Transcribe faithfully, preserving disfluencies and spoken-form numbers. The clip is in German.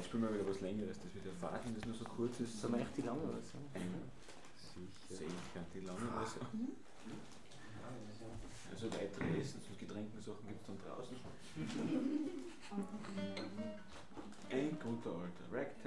spielen wir wieder was Längeres, das wird ja fad, wenn das nur so kurz ist. Sollen wir echt die lange oder so? Sicher. Sicher, die lange oder so. Also weitere Essen und Getränken Sachen gibt es dann draußen. Ein guter alter Ragtime.